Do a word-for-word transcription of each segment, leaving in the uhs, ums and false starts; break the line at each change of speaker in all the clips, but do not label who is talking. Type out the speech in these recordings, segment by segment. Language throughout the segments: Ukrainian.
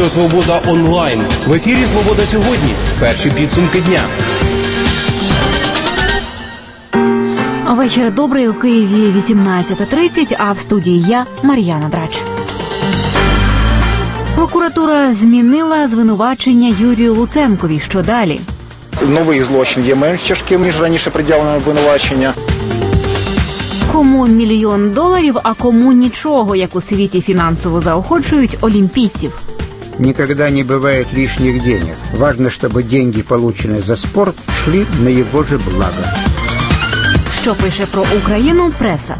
Радіо Свобода онлайн. В ефірі «Свобода сьогодні». Перші підсумки дня.
Вечір добрий. У Києві вісімнадцята тридцять, а в студії я, Мар'яна Драч. Прокуратура змінила звинувачення Юрію Луценкові. Що далі?
Новий злочин є менш тяжким, ніж раніше пред'явлене обвинувачення.
Кому мільйон доларів, а кому нічого, як у світі фінансово заохочують олімпійців.
Никогда не бывает лишних денег. Важно, чтобы деньги, полученные за спорт, шли на его же благо.
Що пише про Україну преса?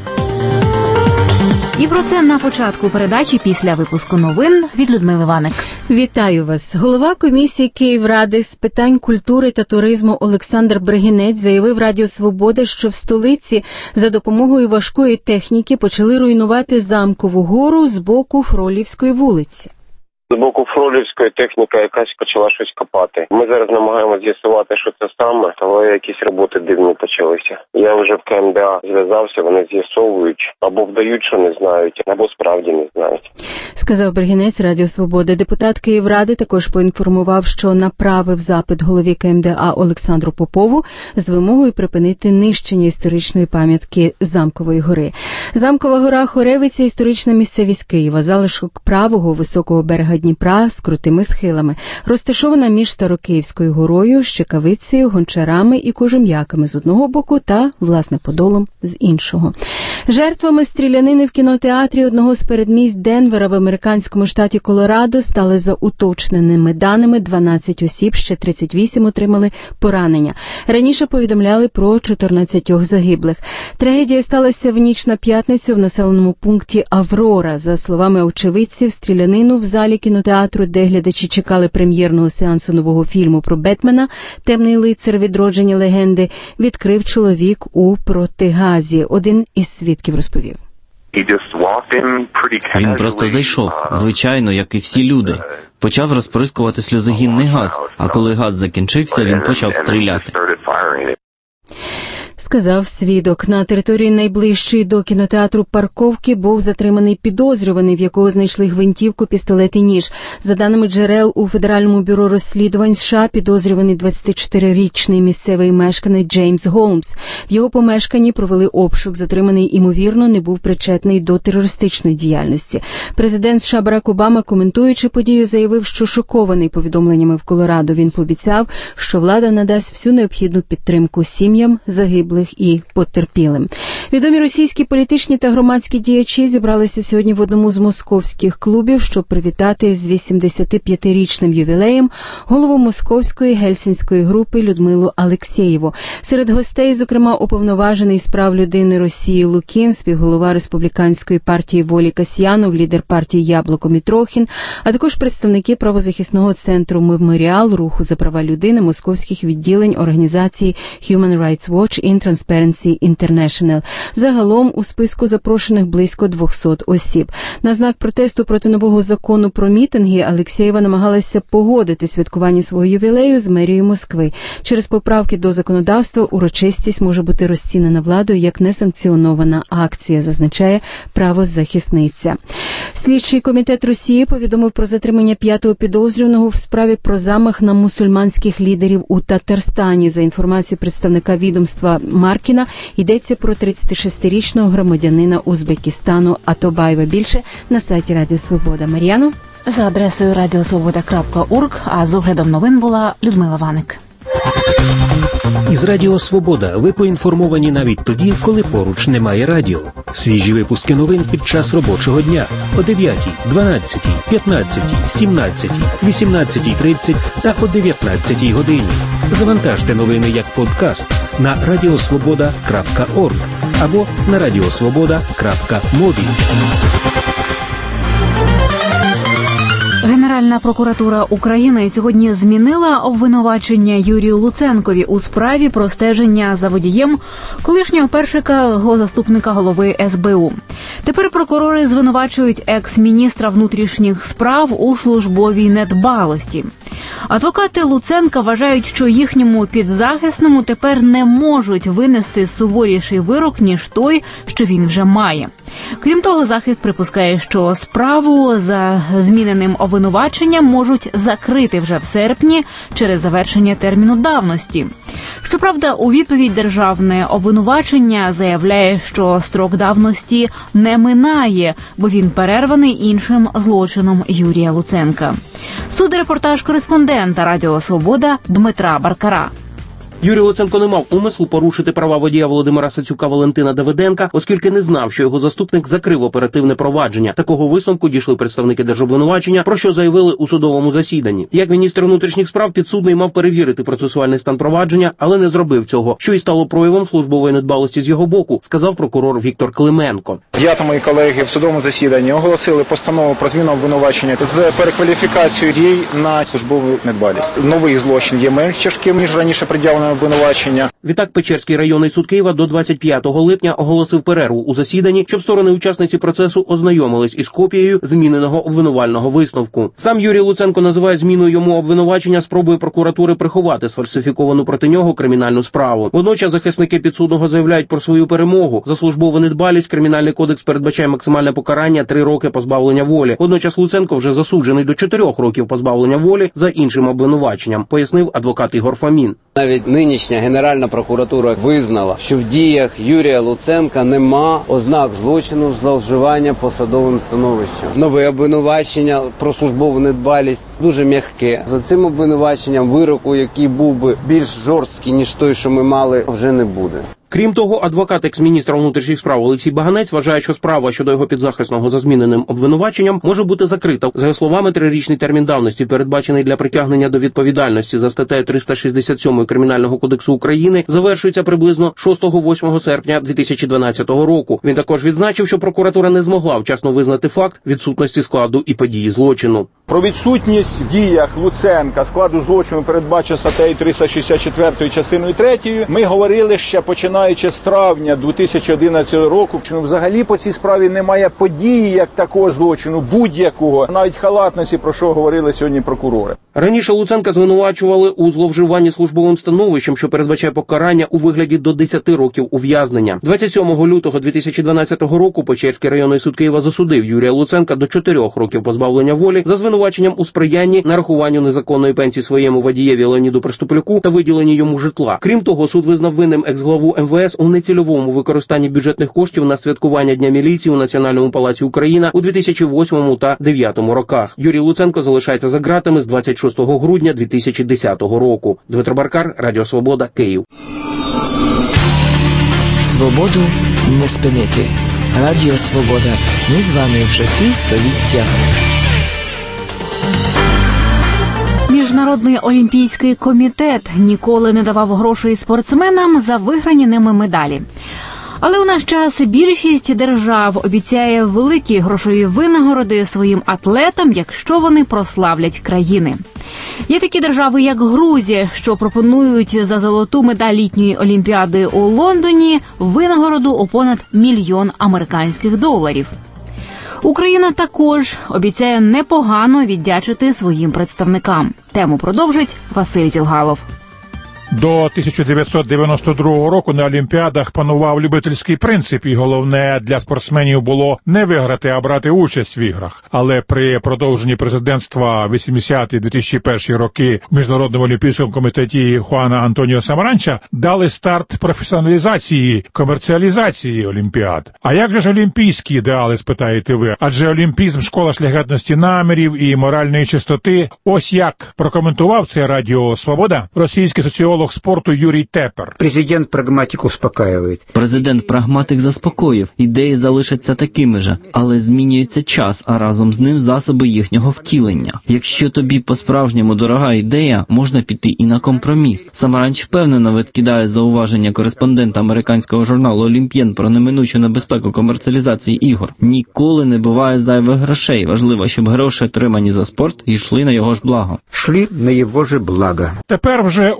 І про це на початку передачі після випуску новин від Людмили Ваник.
Вітаю вас. Голова комісії Київради з питань культури та туризму Олександр Бригинець заявив Радіо Свобода, що в столиці за допомогою важкої техніки почали руйнувати Замкову гору з боку Фролівської вулиці.
З боку Фролівської техніка якась почала щось копати. Ми зараз намагаємося з'ясувати, що це саме, але якісь роботи дивні почалися. Я вже в КМДА зв'язався, вони з'ясовують, або вдають, що не знають, або справді не знають.
Сказав Бригинець Радіо Свобода. Депутат Київради також поінформував, що направив запит голові КМДА Олександру Попову з вимогою припинити нищення історичної пам'ятки Замкової гори. Замкова гора Хоревиця – історична місцевість Києва, залишок правого високого берега Дніпра з крутими схилами, розташована між Старокиївською горою, Щекавицею, Гончарами і Кожем'яками з одного боку та, власне, Подолом з іншого. Жертвами стрілянини в кінотеатрі одного з передмість Денвера в американському штаті Колорадо стали за уточненими даними дванадцять осіб, ще тридцять вісім отримали поранення. Раніше повідомляли про чотирнадцятьох загиблих. Трагедія сталася в ніч на п'ятницю в населеному пункті Аврора. За словами очевидців, стрілянину в залі кінотеатру, де глядачі чекали прем'єрного сеансу нового фільму про Бетмена «Темний лицар. Відродження легенди», відкрив чоловік у протигазі. Один із свідків розповів.
Він просто зайшов, звичайно, як і всі люди. Почав розприскувати сльозогінний газ, а коли газ закінчився, він почав стріляти.
Сказав свідок. На території найближчої до кінотеатру парковки був затриманий підозрюваний, в якого знайшли гвинтівку, пістолет і ніж. За даними джерел у Федеральному бюро розслідувань США, підозрюваний двадцятичотирирічний місцевий мешканець Джеймс Голмс. В його помешканні провели обшук. Затриманий, імовірно, не був причетний до терористичної діяльності. Президент США Барак Обама, коментуючи подію, заявив, що шокований повідомленнями в Колорадо. Він пообіцяв, що влада надасть всю необхідну підтримку сім'ям загиблих і потерпілим. Відомі російські політичні та громадські діячі зібралися сьогодні в одному з московських клубів, щоб привітати з вісімдесятип'ятирічним ювілеєм голову московської гельсінської групи Людмилу Алексєєву. Серед гостей, зокрема, уповноважений з прав людини Росії Лукін, співголова республіканської партії Волі Касьянов, лідер партії Яблоко Мітрохін, а також представники правозахисного центру «Меморіал», руху за права людини, московських відділень організації Human Rights Watch і Transparency International. Загалом у списку запрошених близько двохсот осіб. На знак протесту проти нового закону про мітинги Алексєєва намагалася погодити святкування свого ювілею з мерією Москви. Через поправки до законодавства урочистість може бути розцінена владою як несанкціонована акція, зазначає правозахисниця. Слідчий комітет Росії повідомив про затримання п'ятого підозрюваного в справі про замах на мусульманських лідерів у Татарстані. За інформацією представника відомства Маркіна, йдеться про тридцятишестирічного громадянина Узбекистану Атобаєва. Більше на сайті Радіо Свобода. Мар'яно?
За адресою радіосвобода крапка орг, а з оглядом новин була Людмила Ваник.
Із Радіо Свобода ви поінформовані навіть тоді, коли поруч немає радіо. Свіжі випуски новин під час робочого дня о дев'ятій, дванадцятій, п'ятнадцятій, сімнадцятій, вісімнадцятій тридцять та о дев'ятнадцятій годині. Завантажте новини як подкаст на радіосвобода крапка орг або на радіосвобода крапка мобі.
Генеральна прокуратура України сьогодні змінила обвинувачення Юрію Луценкові у справі про стеження за водієм колишнього першика заступника голови ес бе у. Тепер прокурори звинувачують екс-міністра внутрішніх справ у службовій недбалості. Адвокати Луценка вважають, що їхньому підзахисному тепер не можуть винести суворіший вирок, ніж той, що він вже має. Крім того, захист припускає, що справу за зміненим обвинуваченням можуть закрити вже в серпні через завершення терміну давності. Щоправда, у відповідь державне обвинувачення заявляє, що строк давності не минає, бо він перерваний іншим злочином Юрія Луценка. Судрепортаж кореспондента Радіо Свобода Дмитра Баркара.
Юрій Луценко не мав умислу порушити права водія Володимира Сацюка Валентина Давиденка, оскільки не знав, що його заступник закрив оперативне провадження. Такого висновку дійшли представники держобвинувачення, про що заявили у судовому засіданні. Як міністр внутрішніх справ, підсудний мав перевірити процесуальний стан провадження, але не зробив цього, що і стало проявом службової недбалості з його боку, сказав прокурор Віктор Клименко.
Я та мої колеги в судовому засіданні оголосили постанову про зміну обвинувачення з перекваліфікацією дій на службову недбалість. Новий злочин є менш тяжким, ніж раніше приділений обвинувачення.
Відтак Печерський районний суд Києва до двадцять п'ятого липня оголосив перерву у засіданні, щоб сторони учасниці процесу ознайомились із копією зміненого обвинувального висновку. Сам Юрій Луценко називає зміною йому обвинувачення спробою прокуратури приховати сфальсифіковану проти нього кримінальну справу. Водночас захисники підсудного заявляють про свою перемогу. За службову недбалість Кримінальний кодекс передбачає максимальне покарання – три роки позбавлення волі. Водночас Луценко вже засуджений до чотирьох років позбавлення волі за іншим обвинуваченням, пояснив адвокат Ігор Фомін.
Навіть нинішня Генеральна прокуратура визнала, що в діях Юрія Луценка нема ознак злочину зловживання посадовим становищем. Нове обвинувачення про службову недбалість дуже м'яке. За цим обвинуваченням вироку, який був би більш жорсткий, ніж той, що ми мали, вже не буде.
Крім того, адвокат екс-міністра внутрішніх справ Олексій Баганець вважає, що справа щодо його підзахисного за зміненим обвинуваченням може бути закрита. За його словами, трирічний термін давності, передбачений для притягнення до відповідальності за статтею триста шістдесят сім Кримінального кодексу України, завершується приблизно шостого-восьмого серпня дві тисячі дванадцятого року. Він також відзначив, що прокуратура не змогла вчасно визнати факт відсутності складу і події злочину.
Про відсутність в діях Луценка складу злочину, передбачено статтею триста шістдесят чотири частиною третьою, ми говорили ще починаючи з травня дві тисячі одинадцятого року, що взагалі по цій справі немає події як такого злочину, будь-якого, навіть халатності, про що говорили сьогодні прокурори.
Раніше Луценка звинувачували у зловживанні службовим становищем, що передбачає покарання у вигляді до десяти років ув'язнення. двадцять сьомого лютого дві тисячі дванадцятого року Печерський районний суд Києва засудив Юрія Луценка до чотирьох років позбавлення волі за звинуваченням у сприянні нарахуванню незаконної пенсії своєму водієві Леоніду Приступляку та виділенні йому житла. Крім того, суд визнав винним екс-главу ем ве ес у нецільовому використанні бюджетних коштів на святкування Дня міліції у Національному палаці Україна у дві тисячі восьмому та дві тисячі дев'ятому роках. Юрій Луценко залишається за ґратами з двадцять шостого грудня дві тисячі десятого року. Дмитро Баркар, Радіо Свобода, Київ.
Свободу не спинити. Радіо Свобода. Ми з вами вже півстоліття.
Міжнародний олімпійський комітет ніколи не давав грошей спортсменам за виграні ними медалі. Але у наш час більшість держав обіцяє великі грошові винагороди своїм атлетам, якщо вони прославлять країни. Є такі держави, як Грузія, що пропонують за золоту медаль літньої олімпіади у Лондоні винагороду у понад мільйон американських доларів. Україна також обіцяє непогано віддячити своїм представникам. Тему продовжить Василь Зілгалов.
До тисяча дев'ятсот дев'яносто другого року на Олімпіадах панував любительський принцип, і головне для спортсменів було не виграти, а брати участь в іграх. Але при продовженні президентства вісімдесяті - дві тисячі перші роки в Міжнародному олімпійському комітеті Хуана Антоніо Самаранча дали старт професіоналізації, комерціалізації Олімпіад. А як же ж олімпійські ідеали, спитаєте ви? Адже олімпізм – школа шляхетності намірів і моральної чистоти. Ось як прокоментував це Радіо Свобода російський соціолог спорту Юрій Тепер.
Президент прагматик успокаює.
Президент прагматик заспокоїв. Ідеї залишаться такими же, але змінюється час, а разом з ним засоби їхнього втілення. Якщо тобі по-справжньому дорога ідея, можна піти і на компроміс. Самаранч впевнено відкидає зауваження кореспондента американського журналу «Олімпієн» про неминучу небезпеку комерціалізації ігор. Ніколи не буває зайвих грошей. Важливо, щоб гроші, отримані за спорт, йшли на його ж благо.
Шли на його ж благо.
Тепер вже успіх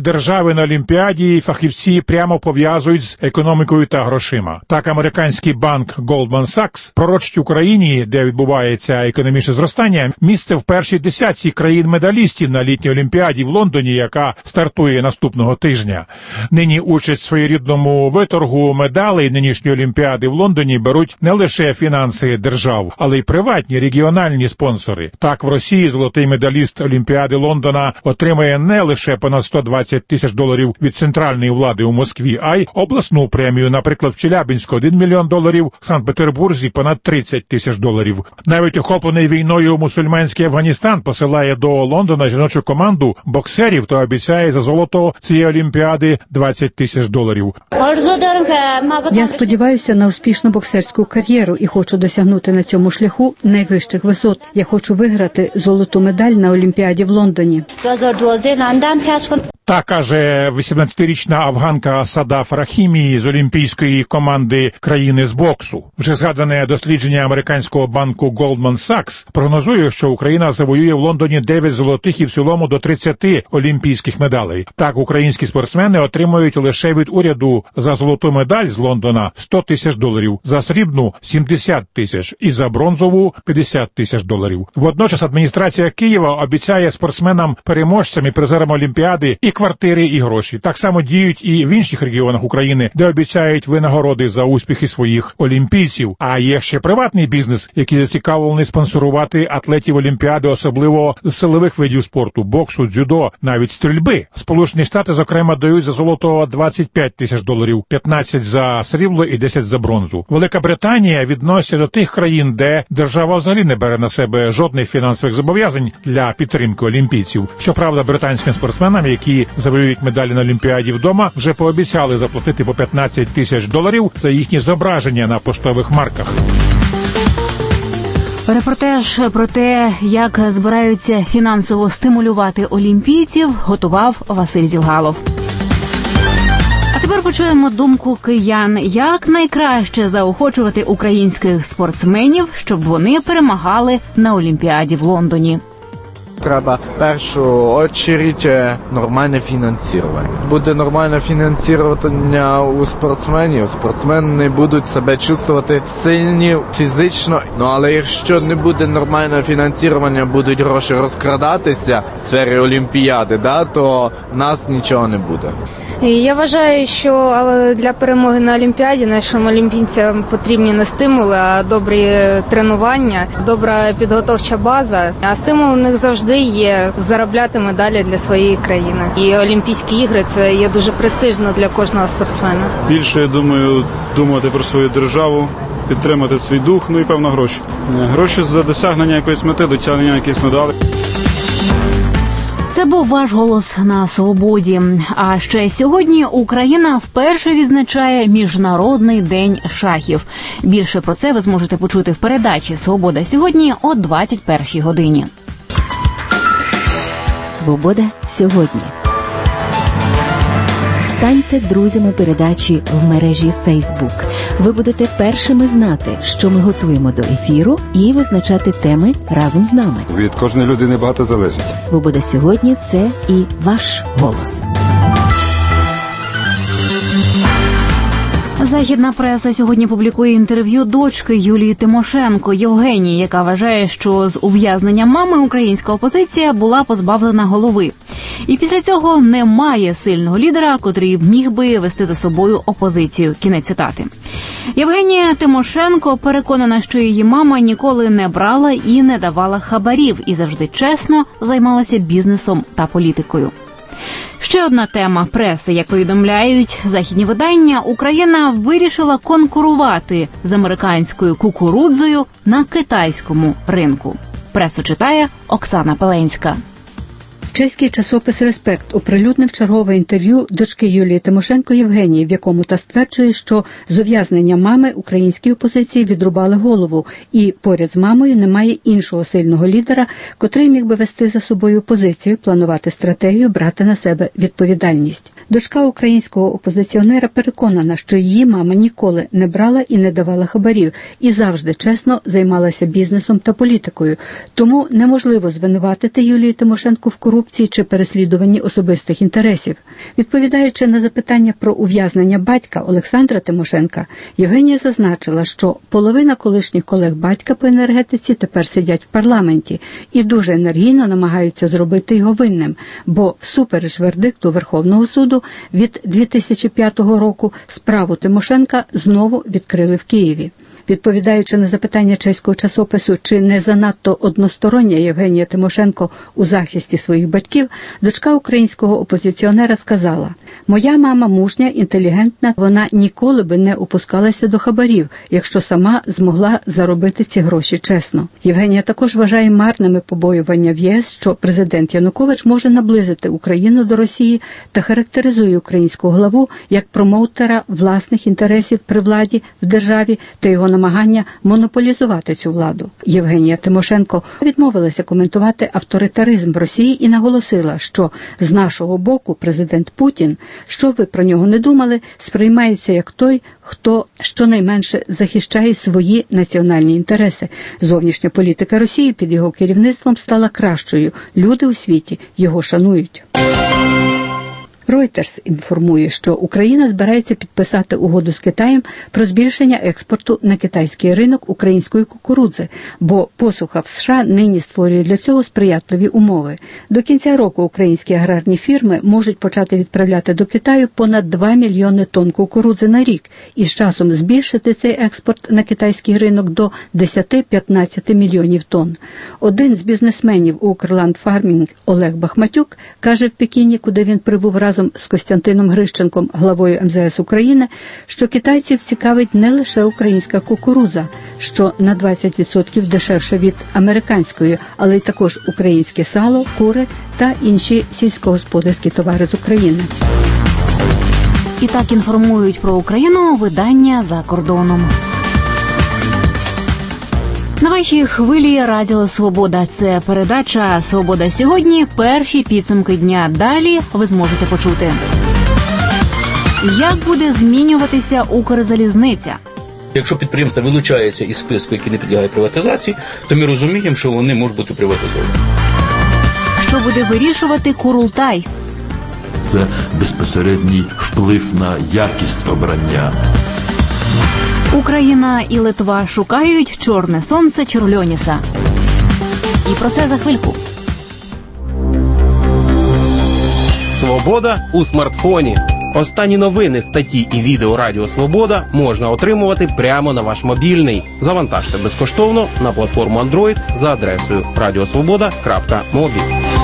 держави на Олімпіаді фахівці прямо пов'язують з економікою та грошима. Так, американський банк Goldman Sachs пророчить Україні, де відбувається економічне зростання, місце в першій десятці країн-медалістів на літній Олімпіаді в Лондоні, яка стартує наступного тижня. Нині участь в своєрідному виторгу медалей нинішньої Олімпіади в Лондоні беруть не лише фінанси держав, але й приватні регіональні спонсори. Так, в Росії золотий медаліст Олімпіади Лондона отримає не лише понад сто двадцять тисяч доларів від центральної влади у Москві, а й обласну премію, наприклад, в Челябинську один мільйон доларів, в Санкт-Петербурзі понад тридцять тисяч доларів. Навіть охоплений війною мусульманський Афганістан посилає до Лондона жіночу команду боксерів та обіцяє за золото цієї Олімпіади двадцять тисяч доларів.
Я сподіваюся на успішну боксерську кар'єру і хочу досягнути на цьому шляху найвищих висот. Я хочу виграти золоту медаль на Олімпіаді в Лондоні.
Так каже вісімнадцятирічна афганка Садаф Рахімі з олімпійської команди країни з боксу. Вже згадане дослідження американського банку Goldman Sachs прогнозує, що Україна завоює в Лондоні дев'ять золотих і в цілому до тридцяти олімпійських медалей. Так, українські спортсмени отримують лише від уряду за золоту медаль з Лондона сто тисяч доларів, за срібну – сімдесят тисяч і за бронзову – п'ятдесят тисяч доларів. Водночас адміністрація Києва обіцяє спортсменам, переможцям і призерам Олімпіади і квартири, і гроші. Так само діють і в інших регіонах України, де обіцяють винагороди за успіхи своїх олімпійців. А є ще приватний бізнес, який зацікавлений спонсорувати атлетів Олімпіади, особливо з силових видів спорту, боксу, дзюдо, навіть стрільби. Сполучені Штати, зокрема, дають за золото двадцять п'ять тисяч доларів, п'ятнадцять за срібло і десять за бронзу. Велика Британія відноситься до тих країн, де держава взагалі не бере на себе жодних фінансових зобов'язань для підтримки олімпійців. Щоправда, британським спортсменам, які завоюють медалі на Олімпіаді вдома, вже пообіцяли заплатити по п'ятнадцять тисяч доларів за їхні зображення на поштових марках.
Репортаж про те, як збираються фінансово стимулювати олімпійців, готував Василь Зілгалов. А тепер почуємо думку киян, як найкраще заохочувати українських спортсменів, щоб вони перемагали на Олімпіаді в Лондоні.
Треба в першу чергу нормальне фінансування. Буде нормальне фінансування у спортсменів, спортсмени будуть себе чувствувати сильні фізично, ну, але якщо не буде нормального фінансування, будуть гроші розкрадатися в сфері Олімпіади, да, то в нас нічого не буде.
Я вважаю, що для перемоги на Олімпіаді нашим олімпійцям потрібні не стимули, а добрі тренування, добра підготовча база. А стимул у них завжди є заробляти медалі для своєї країни. І Олімпійські ігри – це є дуже престижно для кожного спортсмена.
Більше, я думаю, думати про свою державу, підтримати свій дух, ну і, певно, гроші. Гроші за досягнення якоїсь мети, досягнення якихось медалей.
Це був ваш голос на свободі. А ще сьогодні Україна вперше відзначає Міжнародний день шахів. Більше про це ви зможете почути в передачі «Свобода сьогодні» о двадцять першій годині.
«Свобода сьогодні». Станьте друзями передачі в мережі Facebook. Ви будете першими знати, що ми готуємо до ефіру, і визначати теми разом з нами.
Від кожної людини багато залежить.
«Свобода сьогодні» – це і ваш голос.
Західна преса сьогодні публікує інтерв'ю дочки Юлії Тимошенко Євгенії, яка вважає, що з ув'язненням мами українська опозиція була позбавлена голови. І після цього немає сильного лідера, котрий міг би вести за собою опозицію. Кінець цитати. Євгенія Тимошенко переконана, що її мама ніколи не брала і не давала хабарів і завжди чесно займалася бізнесом та політикою. Ще одна тема преси. Як повідомляють західні видання, Україна вирішила конкурувати з американською кукурудзою на китайському ринку. Пресу читає Оксана Пеленська.
Чеський часопис «Респект» оприлюднив чергове інтерв'ю дочки Юлії Тимошенко Євгенії, в якому та стверджує, що з ув'язненням мами українській опозиції відрубали голову, і поряд з мамою немає іншого сильного лідера, котрий міг би вести за собою опозицію, планувати стратегію, брати на себе відповідальність. Дочка українського опозиціонера переконана, що її мама ніколи не брала і не давала хабарів, і завжди чесно займалася бізнесом та політикою. Тому неможливо звинуватити Юлію Тимошенко в корупції, корупції чи переслідуванні особистих інтересів. Відповідаючи на запитання про ув'язнення батька Олександра Тимошенка, Євгенія зазначила, що половина колишніх колег батька по енергетиці тепер сидять в парламенті і дуже енергійно намагаються зробити його винним, бо всупереч вердикту Верховного суду від дві тисячі п'ятого року справу Тимошенка знову відкрили в Києві. Відповідаючи на запитання чеського часопису, чи не занадто одностороння Євгенія Тимошенко у захисті своїх батьків, дочка українського опозиціонера сказала: «Моя мама мужня, інтелігентна, вона ніколи би не опускалася до хабарів, якщо сама змогла заробити ці гроші чесно». Євгенія також вважає марними побоювання в ЄС, що президент Янукович може наблизити Україну до Росії та характеризує українську главу як промоутера власних інтересів при владі в державі та його намагання монополізувати цю владу. Євгенія Тимошенко відмовилася коментувати авторитаризм в Росії і наголосила, що з нашого боку президент Путін, що ви про нього не думали, сприймається як той, хто щонайменше захищає свої національні інтереси. Зовнішня політика Росії під його керівництвом стала кращою. Люди у світі його шанують. Reuters інформує, що Україна збирається підписати угоду з Китаєм про збільшення експорту на китайський ринок української кукурудзи, бо посуха в США нині створює для цього сприятливі умови. До кінця року українські аграрні фірми можуть почати відправляти до Китаю понад два мільйони тонн кукурудзи на рік і з часом збільшити цей експорт на китайський ринок до десять-п'ятнадцять мільйонів тонн. Один з бізнесменів Укрландфармінг Олег Бахматюк каже в Пекіні, куди він прибув разом з Костянтином Грищенком, главою ем зе ес України, що китайців цікавить не лише українська кукурудза, що на двадцять відсотків дешевше від американської, але й також українське сало, кури та інші сільськогосподарські товари з України.
І так інформують про Україну видання «За кордоном». На вашій хвилі Радіо Свобода. Це передача «Свобода сьогодні». Перші підсумки дня. Далі ви зможете почути. Як буде змінюватися Укрзалізниця?
Якщо підприємство вилучається із списку, який не підлягає приватизації, то ми розуміємо, що вони можуть бути приватизовані.
Що буде вирішувати Курултай?
Це безпосередній вплив на якість обрання.
Україна і Литва шукають чорне сонце Чорльоніса. І про це за хвильку.
Свобода у смартфоні. Останні новини, статті і відео Радіо Свобода можна отримувати прямо на ваш мобільний. Завантажте безкоштовно на платформу Android за адресою радіосвобода крапка мобі.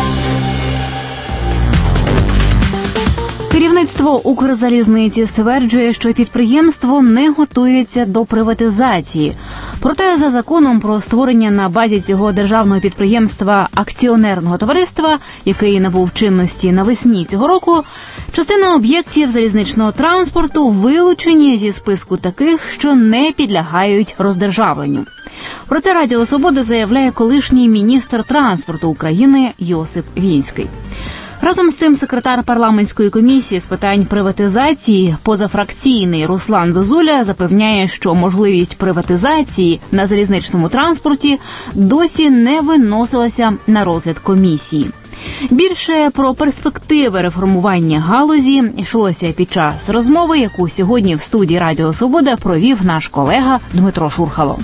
Керівництво Укрзалізниці стверджує, що підприємство не готується до приватизації. Проте за законом про створення на базі цього державного підприємства акціонерного товариства, який набув чинності навесні цього року, частина об'єктів залізничного транспорту вилучені зі списку таких, що не підлягають роздержавленню. Про це Радіо Свобода заявляє колишній міністр транспорту України Йосип Вінський. Разом з цим секретар парламентської комісії з питань приватизації позафракційний Руслан Зозуля запевняє, що можливість приватизації на залізничному транспорті досі не виносилася на розгляд комісії. Більше про перспективи реформування галузі йшлося під час розмови, яку сьогодні в студії Радіо Свобода провів наш колега Дмитро Шурхало.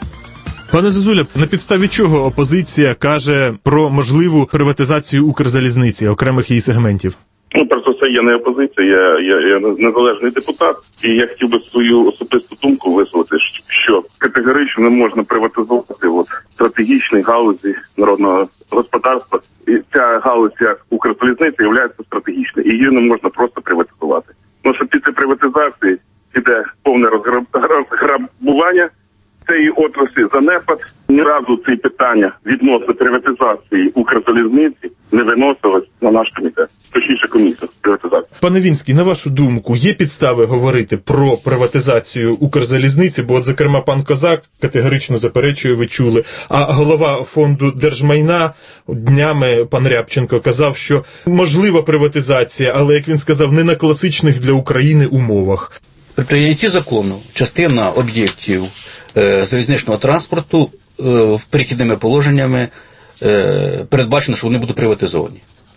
Пане Зозуля, на підставі чого опозиція каже про можливу приватизацію Укрзалізниці, окремих її сегментів?
Ну, перш за все, я не опозиція, я, я, я незалежний депутат, і я хотів би свою особисту думку висловити, що категорично не можна приватизувати от, стратегічні галузі народного господарства. І ця галузь, як Укрзалізниця, є стратегічною, і її не можна просто приватизувати. Ну, що після приватизації іде повне розграбування цієї отраслі, занепад. Ні разу ці питання відносно приватизації Укрзалізниці не виносилось на наш комітет, точніше комісію з приватизації.
Пане Вінський, на вашу думку, є підстави говорити про приватизацію Укрзалізниці, бо от, зокрема, пан Козак категорично заперечує, ви чули, а голова фонду держмайна днями, пан Рябченко, казав, що можлива приватизація, але, як він сказав, не на класичних для України умовах.
При прийнятті закону частина об'єктів е, залізничного транспорту е, в перехідними положеннями е, передбачено, що вони будуть приватизовані.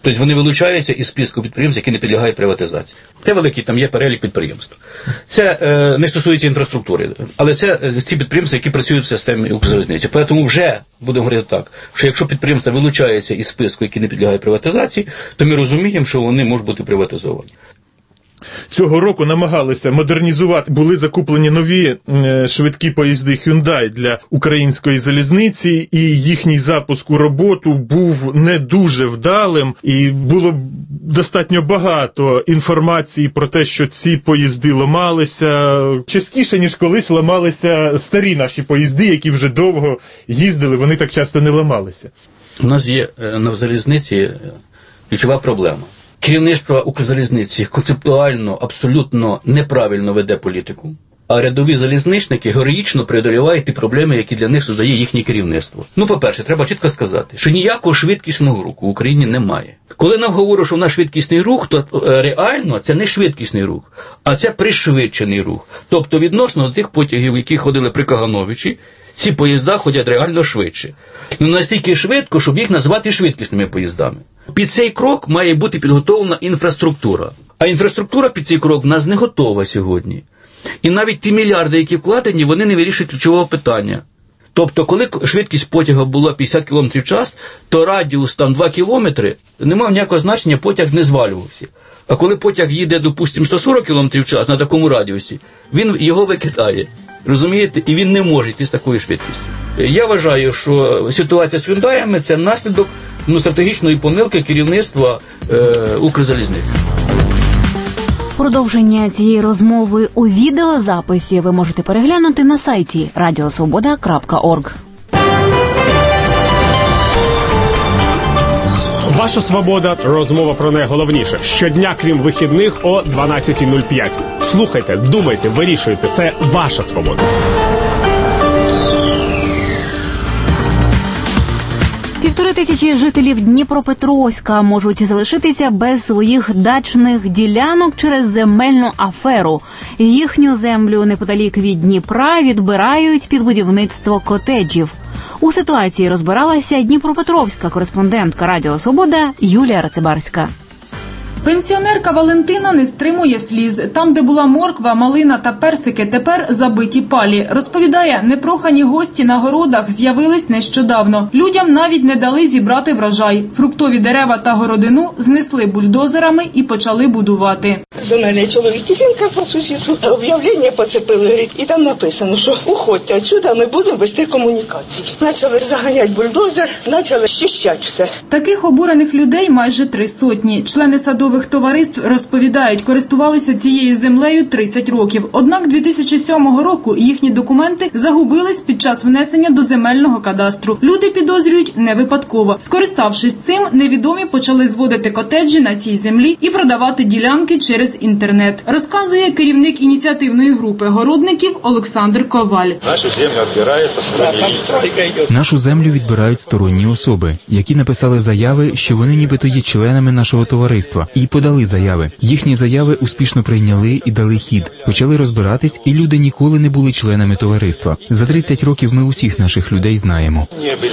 Тобто вони вилучаються із списку підприємств, які не підлягають приватизації. Це великий там є перелік підприємств. Це е, не стосується інфраструктури, але це е, ті підприємства, які працюють в системі Укрзалізниці. Тому вже будемо говорити так, що якщо підприємства вилучаються із списку, які не підлягають приватизації, то ми розуміємо, що вони можуть бути приватизовані.
Цього року намагалися модернізувати, були закуплені нові е, швидкі поїзди Hyundai для української залізниці, і їхній запуск у роботу був не дуже вдалим, і було достатньо багато інформації про те, що ці поїзди ламалися частіше, ніж колись ламалися старі наші поїзди, які вже довго їздили, вони так часто не ламалися.
У нас є е, на залізниці ключова проблема. Керівництво Укрзалізниці концептуально, абсолютно неправильно веде політику, а рядові залізничники героїчно преодолівають ті проблеми, які для них создає їхнє керівництво. Ну, по-перше, треба чітко сказати, що ніякого швидкісного руху в Україні немає. Коли нам говорять, що в нас швидкісний рух, то реально це не швидкісний рух, а це пришвидшений рух. Тобто відносно до тих потягів, які ходили при Кагановичі, ці поїзда ходять реально швидше. Ну, настільки швидко, щоб їх назвати швидкісними поїздами. Під цей крок має бути підготовлена інфраструктура. А інфраструктура під цей крок в нас не готова сьогодні. І навіть ті мільярди, які вкладені, вони не вирішують ключового питання. Тобто, коли швидкість потяга була п'ятдесят кілометрів в час, то радіус там два кілометри, не мав ніякого значення, потяг не звалювався. А коли потяг їде, допустимо, сто сорок кілометрів в час на такому радіусі, він його викидає. Розумієте? І він не може йти з такою швидкістю. Я вважаю, що ситуація з Hyundai – це наслідок ну, стратегічної помилки керівництва е, Укрзалізниці.
Продовження цієї розмови у відеозаписі ви можете переглянути на сайті радіосвобода крапка орг.
Ваша свобода – розмова про найголовніше. Щодня, крім вихідних, о дванадцята нуль п'ять. Слухайте, думайте, вирішуйте. Це ваша свобода.
Півтори тисячі жителів Дніпропетровська можуть залишитися без своїх дачних ділянок через земельну аферу. Їхню землю неподалік від Дніпра відбирають під будівництво котеджів. У ситуації розбиралася дніпропетровська кореспондентка Радіо Свобода Юлія Рацибарська.
Пенсіонерка Валентина не стримує сліз. Там, де була морква, малина та персики, тепер забиті палі. Розповідає, непрохані гості на городах з'явились нещодавно. Людям навіть не дали зібрати врожай. Фруктові дерева та городину знесли бульдозерами і почали будувати.
До мене чоловік і жінка по сусідству об'явлення поцепили, і там написано, що уходьте отсюда, ми будемо вести комунікації. Почали заганяти бульдозер, почали щищати все.
Таких обурених людей майже три сотні. Члени садових товариств розповідають, користувалися цією землею тридцять років. Однак дві тисячі сьомого року їхні документи загубились під час внесення до земельного кадастру. Люди підозрюють не випадково. Скориставшись цим, невідомі почали зводити котеджі на цій землі і продавати ділянки через інтернет. Розказує керівник ініціативної групи городників Олександр Коваль.
Нашу землю відбирають посторонні.
Нашу землю відбирають сторонні особи, які написали заяви, що вони нібито є членами нашого товариства. І подали заяви. Їхні заяви успішно прийняли і дали хід. Почали розбиратись, і люди ніколи не були членами товариства. За тридцять років ми усіх наших людей знаємо.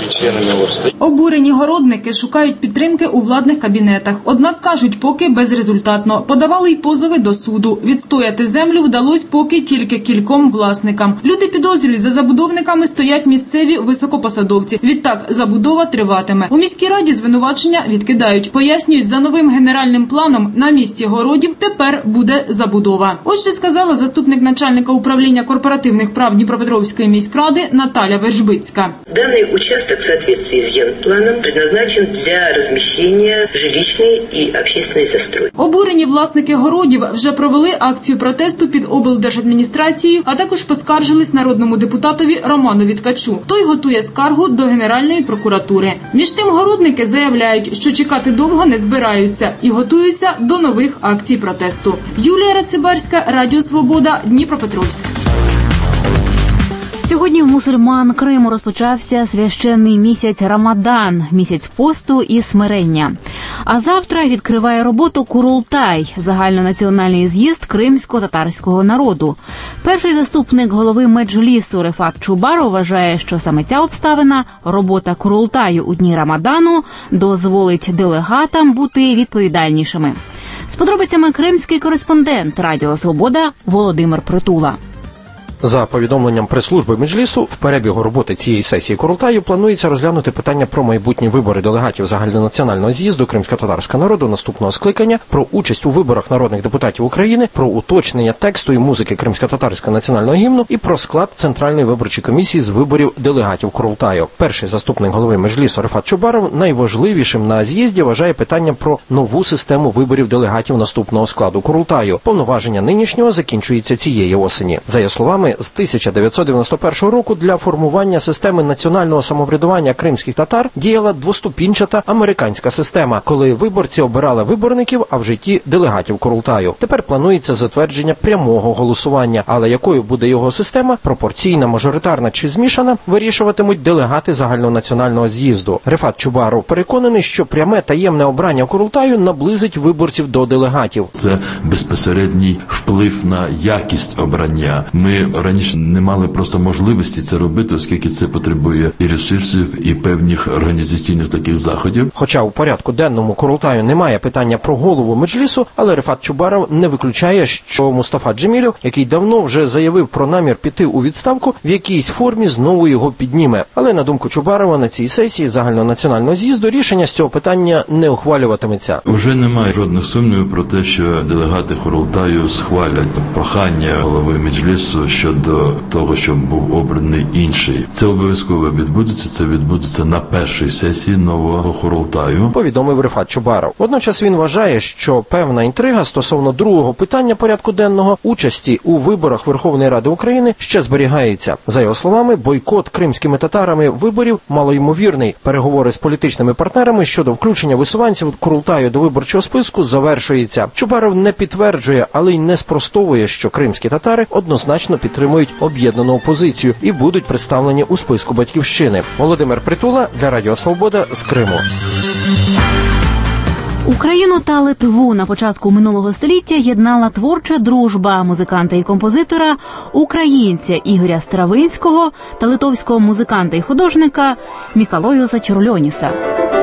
Обурені городники шукають підтримки у владних кабінетах. Однак, кажуть, поки безрезультатно. Подавали й позови до суду. Відстояти землю вдалось поки тільки кільком власникам. Люди підозрюють, за забудовниками стоять місцеві високопосадовці. Відтак, забудова триватиме. У міській раді звинувачення відкидають. Пояснюють, за новим генеральним планом на місці городів тепер буде забудова. Ось що сказала заступник начальника управління корпоративних прав Дніпропетровської міськради Наталя Вержбицька.
Даний участок в соответствии з генпланом предназначен для розміщення жилищної і общественної застройки.
Обурені власники городів вже провели акцію протесту під облдержадміністрацією, а також поскаржились народному депутатові Роману Ткачу. Той готує скаргу до Генеральної прокуратури. Між тим городники заявляють, що чекати довго не збираються і готуються до нових акцій протесту. Юлія Рацибарська, Радіо Свобода, Дніпропетровськ.
Сьогодні в мусульман Криму розпочався священний місяць Рамадан, місяць посту і смирення. А завтра відкриває роботу Курултай – загальнонаціональний з'їзд кримсько-татарського народу. Перший заступник голови Меджлісу Рефат Чубаров вважає, що саме ця обставина, робота Курултаю у дні Рамадану, дозволить делегатам бути відповідальнішими. З подробицями кримський кореспондент Радіо Свобода Володимир Притула.
За повідомленням прес-служби Меджлісу, в перебігу роботи цієї сесії Курултаю планується розглянути питання про майбутні вибори делегатів загальнонаціонального з'їзду кримсько-татарського народу наступного скликання, про участь у виборах народних депутатів України, про уточнення тексту і музики кримсько-татарського національного гімну і про склад Центральної виборчої комісії з виборів делегатів Курултаю. Перший заступник голови Меджлісу Рефат Чубаров найважливішим на з'їзді вважає питання про нову систему виборів делегатів наступного складу Курултаю. Повноваження нинішнього закінчується цієї осені. За його словами, з тисяча дев'ятсот дев'яносто першого року для формування системи національного самоврядування кримських татар діяла двоступінчата американська система, коли виборці обирали виборників, а в житті делегатів Курултаю. Тепер планується затвердження прямого голосування, але якою буде його система, пропорційна, мажоритарна чи змішана, вирішуватимуть делегати загальнонаціонального з'їзду. Рефат Чубаров переконаний, що пряме таємне обрання Курултаю наблизить виборців до делегатів.
Це безпосередній вплив на якість обрання. Ми раніше не мали просто можливості це робити, оскільки це потребує і ресурсів, і певних організаційних таких заходів.
Хоча у порядку денному Курултаю немає питання про голову Меджлісу, але Рефат Чубаров не виключає, що Мустафа Джемілєв, який давно вже заявив про намір піти у відставку, в якійсь формі знову його підніме. Але, на думку Чубарова, на цій сесії загальнонаціонального з'їзду рішення з цього питання не ухвалюватиметься.
Вже немає жодних сумнівів про те, що делегати Курултаю схвалять прохання голови Меджлісу щодо того, щоб був обраний інший. Це обов'язково відбудеться, це відбудеться на першій сесії нового Курултаю,
повідомив Рефат Чубаров. Водночас він вважає, що певна інтрига стосовно другого питання порядку денного участі у виборах Верховної Ради України ще зберігається. За його словами, бойкот кримськими татарами виборів малоймовірний. Переговори з політичними партнерами щодо включення висуванців Курултаю до виборчого списку завершуються. Чубаров не підтверджує, але й не спростовує, що кримські татари однозначно підтримують об'єднану опозицію і будуть представлені у списку Батьківщини. Володимир Притула для Радіо Свобода з Криму.
Україну та Литву на початку минулого століття єднала творча дружба музиканта і композитора, українця Ігоря Стравинського та литовського музиканта і художника Мікалоюса Чорльоніса.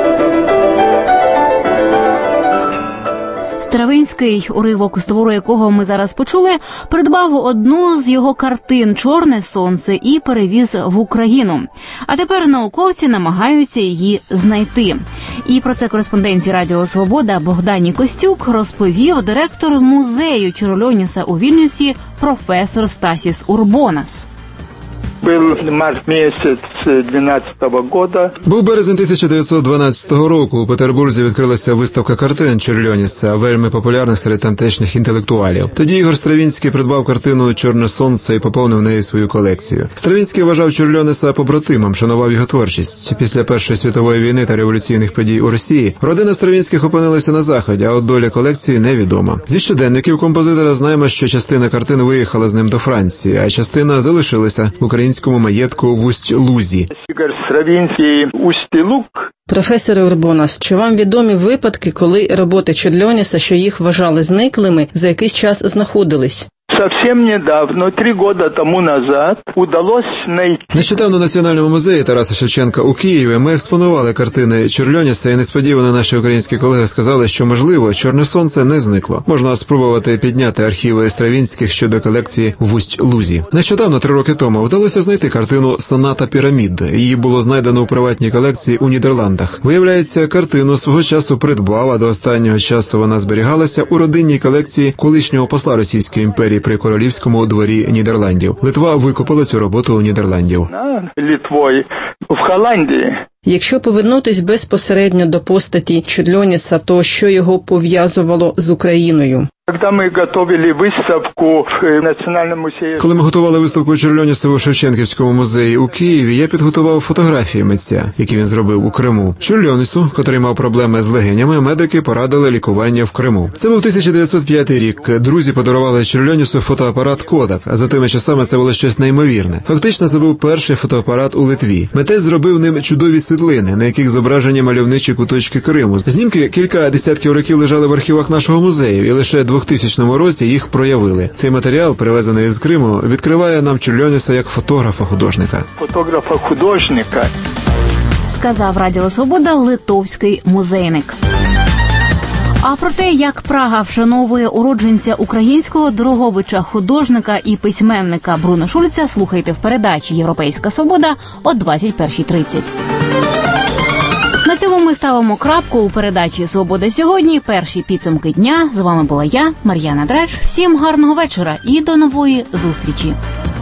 Стравинський, уривок з твору якого ми зараз почули, придбав одну з його картин «Чорне сонце» і перевіз в Україну. А тепер науковці намагаються її знайти. І про це кореспонденції Радіо Свобода Богдані Костюк розповів директор музею Чорльоніса у Вільнюсі професор Стасіс Урбонас.
Був март місяць дванадцятого года.
Був березень тисяча дев'ятсот дванадцятого року. У Петербурзі відкрилася виставка картин Чорльоніса, вельми популярних серед тамтешніх інтелектуалів. Тоді Ігор Стравінський придбав картину «Чорне сонце» і поповнив неї свою колекцію. Стравінський вважав Чорльониса побратимом, шанував його творчість. Після Першої світової війни та революційних подій у Росії родина Стравінських опинилася на Заході, а от доля колекції невідома. Зі щоденників композитора знаємо, що частина картин виїхала з ним до Франції, а частина залишилася в українському маєтку в Усть-Лузі.
Ігор Стравінський, Усть-Луг.
Професоре Урбонас, чи вам відомі випадки, коли роботи Чорльоніса, що їх вважали зниклими, за якийсь час знаходились?
Совсем недавно, три года тому назад, удалось найти...
Нещодавно в Національному музеї Тараса Шевченка у Києві ми експонували картини Чорльоніса, і несподівано наші українські колеги сказали, що, можливо, «Чорне сонце» не зникло. Можна спробувати підняти архіви Стравінських щодо колекції в Усть-Лузі. Нещодавно, три роки тому, вдалося знайти картину «Соната пірамід». Її було знайдено у приватній колекції у Нідерландах. Виявляється, картину свого часу придбав, а до останнього часу вона зберігалася у родинній колекції колишнього посла Російської імперії при королівському дворі Нідерландів. Литва викупила цю роботу у Нідерландів.
Литвою в Голландії.
Якщо повернутись безпосередньо до постаті Чудльоніса, то що його пов'язувало з Україною?
Когда мы готовили выставку в Национальном музее...
Коли ми готували виставку Чудльоніса у Шевченківському музеї у Києві, я підготував фотографії митця, які він зробив у Криму. Чудльонісу, котрий мав проблеми з легенями, медики порадили лікування в Криму. Це був тисяча дев'ятсот п'ятий рік. Друзі подарували Чудльонісу фотоапарат Kodak, а за тими часами це було щось неймовірне. Фактично, це був перший фотоапарат у Литві. Митець зробив ним чудові світлини, на яких зображені мальовничі куточки Криму. Знімки кілька десятків років лежали в архівах нашого музею, і лише у двохтисячному році їх проявили. Цей матеріал, привезений з Криму, відкриває нам Чудльоніса як фотографа-художника.
Фотографа-художника.
Сказав Радіо Свобода литовський музейник. А про те, як Прага вшановує уродженця українського Дрогобича, художника і письменника Бруно Шульца, слухайте в передачі «Європейська Свобода» о двадцять першій тридцять. На цьому ми ставимо крапку у передачі «Свобода сьогодні». Перші підсумки дня. З вами була я, Мар'яна Драч. Всім гарного вечора і до нової зустрічі.